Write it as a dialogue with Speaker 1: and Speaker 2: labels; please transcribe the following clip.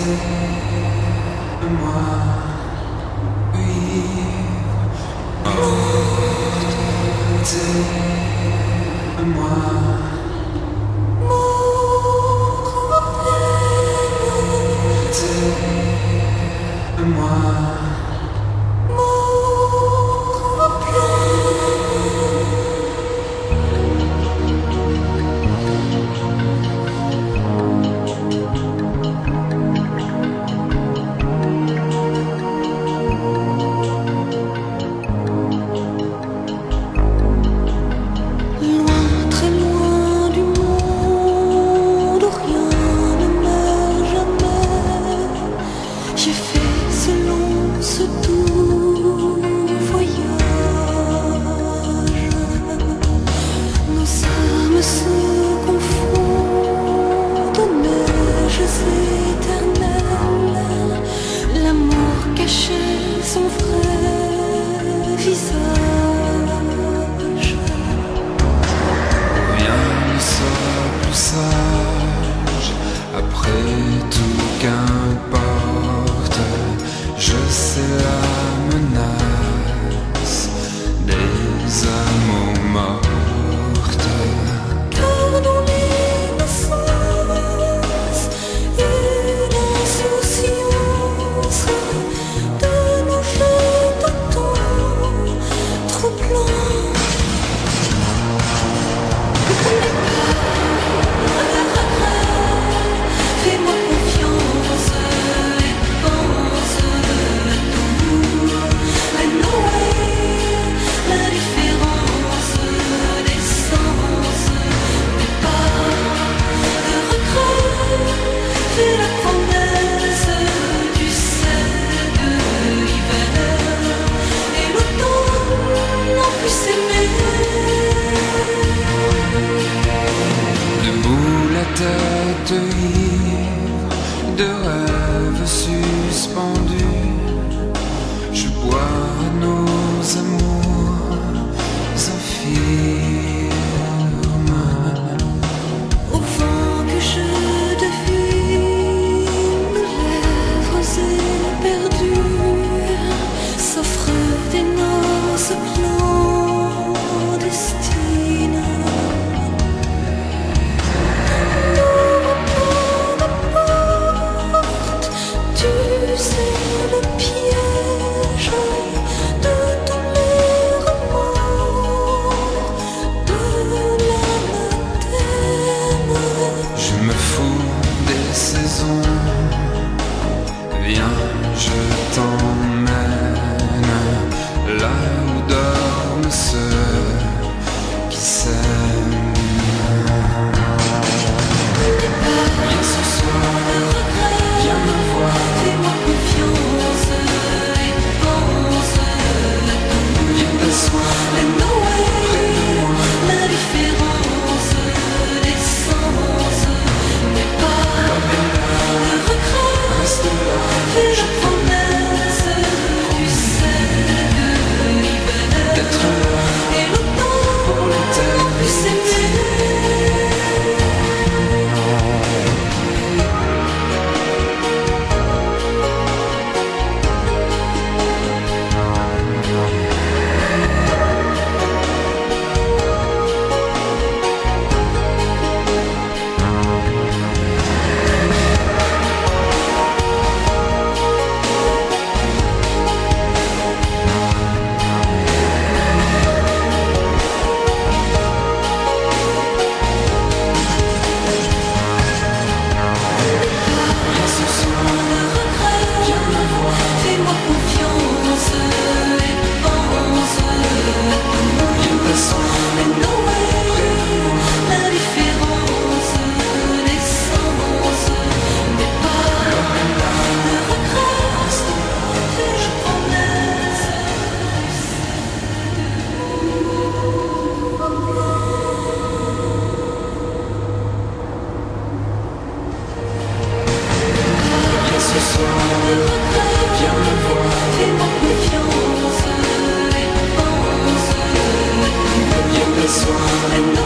Speaker 1: Laissez-moi vivre, portez-moi. Portez-moi.
Speaker 2: Son vrai visage.
Speaker 1: Rien ne sera plus sage. Après tout, qu'importe. Je sais la menace des amours mortes.
Speaker 2: Gardons l'innocence et l'insouciance de nos jeux d'antan troublants. Fais-moi confiance et pense à tout. I know l'indifférence des sens, mais pas de regret. Fais la promesse du ciel de l'hiver et l'automne n'en plus aimer.
Speaker 1: Debout la tête ivre de rêves suspendus, je bois nos amours infirmes.
Speaker 2: Au vent que je devine, nos lèvres éperdues s'offrent des noces clandestines. Tu sais le piège de tous les remords de l'anathème.
Speaker 1: Je me fous des saisons, viens, je t'emmène là où dorment ceux qui s'aiment. Viens ce soir, viens me voir.
Speaker 2: Fais-moi confiance et pense à tout.
Speaker 1: Viens t'asseoir
Speaker 2: And no way,
Speaker 1: près de moi.
Speaker 2: l'indifférence des sens, mais pas de regret.
Speaker 1: Reste là,
Speaker 2: Fais
Speaker 1: je
Speaker 2: la promesse du ciel de l'hiver
Speaker 1: d'être là
Speaker 2: et l'automne
Speaker 1: pour l'éternité.
Speaker 2: plus s'aimer.
Speaker 1: Viens ce soir, viens me voir.
Speaker 2: Fais-moi confiance et pense à tout.
Speaker 1: Viens t'asseoir
Speaker 2: And no way,
Speaker 1: près de moi.
Speaker 2: l'indifférence des sens, mais pas de regret. Fais la promesse
Speaker 1: Viens ce soir, viens me voir.
Speaker 2: Fais-moi confiance et pense à tout.
Speaker 1: Viens t'asseoir
Speaker 2: And